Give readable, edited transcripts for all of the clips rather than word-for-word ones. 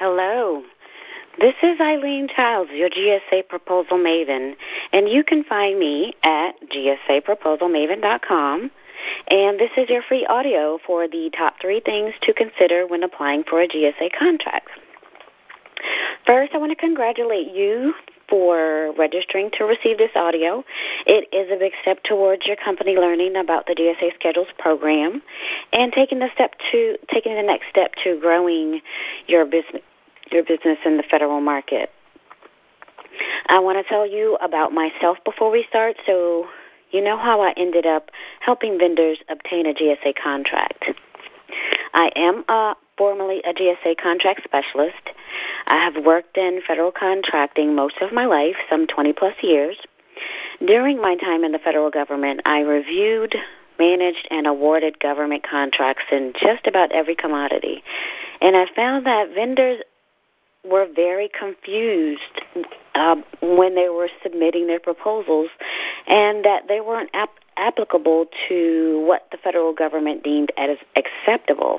Hello. This is Eileen Childs, your GSA Proposal Maven, and you can find me at gsaproposalmaven.com. And this is your free audio for the top 3 things to consider when applying for a GSA contract. First, I want to congratulate you for registering to receive this audio. It is a big step towards your company learning about the GSA Schedules program and taking the next step to growing your business in the federal market. I want to tell you about myself before we start, so you know how I ended up helping vendors obtain a GSA contract. I am formerly a GSA contract specialist. I have worked in federal contracting most of my life, some 20-plus years. During my time in the federal government, I reviewed, managed, and awarded government contracts in just about every commodity. And I found that vendors were very confused when they were submitting their proposals, and that they weren't applicable to what the federal government deemed as acceptable.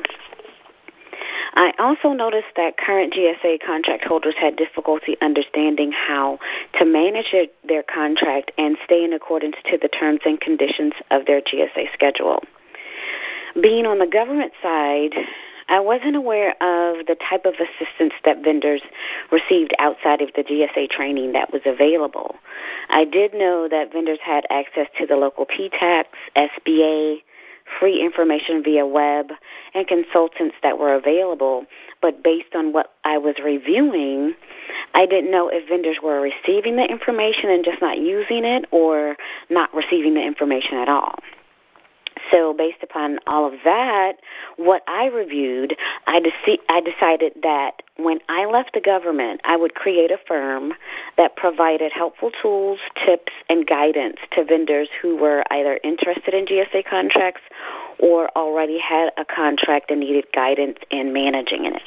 I also noticed that current GSA contract holders had difficulty understanding how to manage their contract and stay in accordance to the terms and conditions of their GSA schedule. Being on the government side, I wasn't aware of the type of assistance that vendors received outside of the GSA training that was available. I did know that vendors had access to the local PTAX, SBA, free information via web, and consultants that were available, but based on what I was reviewing, I didn't know if vendors were receiving the information and just not using it or not receiving the information at all. So based upon all of that, what I reviewed, I decided that when I left the government, I would create a firm that provided helpful tools, tips, and guidance to vendors who were either interested in GSA contracts or already had a contract and needed guidance in managing it.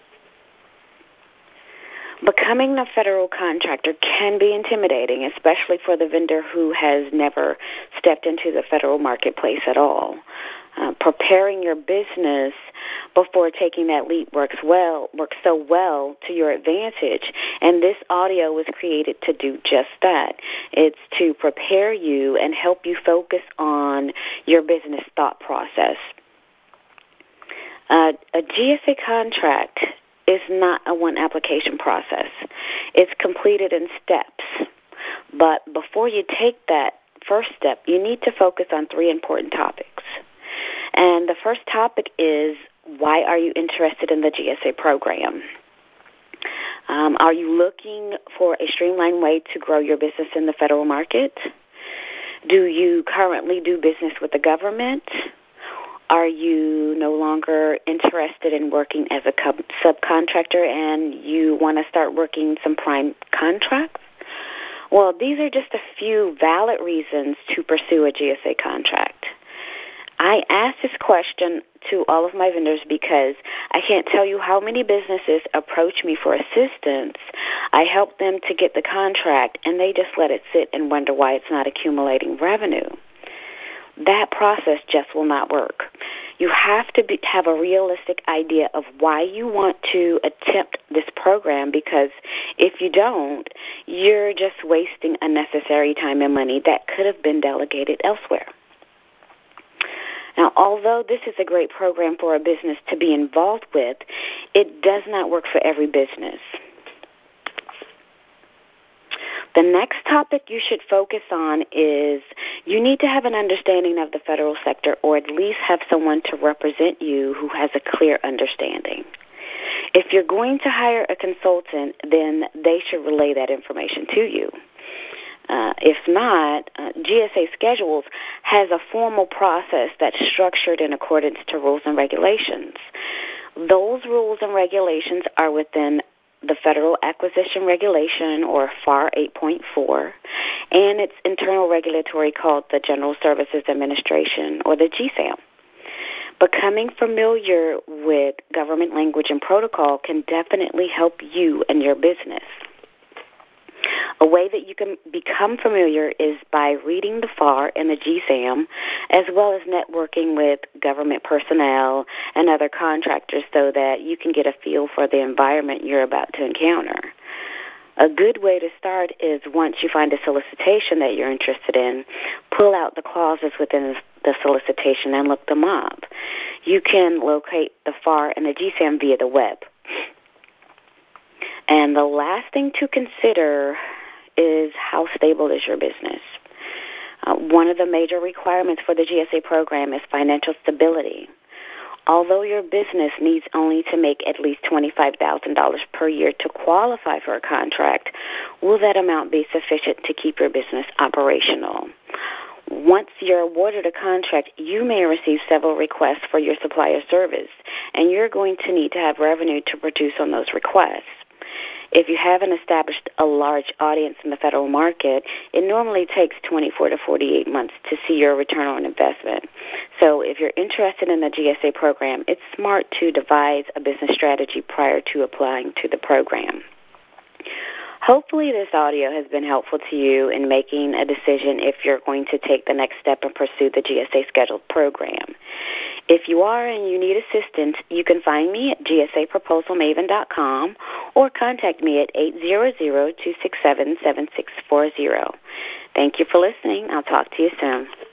Becoming a federal contractor can be intimidating, especially for the vendor who has never stepped into the federal marketplace at all. Preparing your business before taking that leap works so well to your advantage, and this audio was created to do just that. It's to prepare you and help you focus on your business thought process. A GSA contract is not a one-application process. It's completed in steps. But before you take that first step, you need to focus on 3 important topics. And the first topic is, why are you interested in the GSA program? Are you looking for a streamlined way to grow your business in the federal market? Do you currently do business with the government? Are you no longer interested in working as a subcontractor and you want to start working some prime contracts? Well, these are just a few valid reasons to pursue a GSA contract. I ask this question to all of my vendors because I can't tell you how many businesses approach me for assistance. I help them to get the contract, and they just let it sit and wonder why it's not accumulating revenue. That process just will not work. You have to have a realistic idea of why you want to attempt this program, because if you don't, you're just wasting unnecessary time and money that could have been delegated elsewhere. Now, although this is a great program for a business to be involved with, it does not work for every business. The next topic you should focus on is you need to have an understanding of the federal sector, or at least have someone to represent you who has a clear understanding. If you're going to hire a consultant, then they should relay that information to you. If not, GSA Schedules has a formal process that's structured in accordance to rules and regulations. Those rules and regulations are within the Federal Acquisition Regulation, or FAR 8.4, and its internal regulatory called the General Services Administration, or the GSAM. Becoming familiar with government language and protocol can definitely help you and your business. A way that you can become familiar is by reading the FAR and the GSAM, as well as networking with government personnel and other contractors so that you can get a feel for the environment you're about to encounter. A good way to start is once you find a solicitation that you're interested in, pull out the clauses within the solicitation and look them up. You can locate the FAR and the GSAM via the web. And the last thing to consider is how stable is your business. One of the major requirements for the GSA program is financial stability. Although your business needs only to make at least $25,000 per year to qualify for a contract, will that amount be sufficient to keep your business operational? Once you're awarded a contract, you may receive several requests for your supply or service, and you're going to need to have revenue to produce on those requests. If you haven't established a large audience in the federal market, it normally takes 24 to 48 months to see your return on investment. So if you're interested in the GSA program, it's smart to devise a business strategy prior to applying to the program. Hopefully this audio has been helpful to you in making a decision if you're going to take the next step and pursue the GSA scheduled program. If you are and you need assistance, you can find me at gsaproposalmaven.com or contact me at 800-267-7640. Thank you for listening. I'll talk to you soon.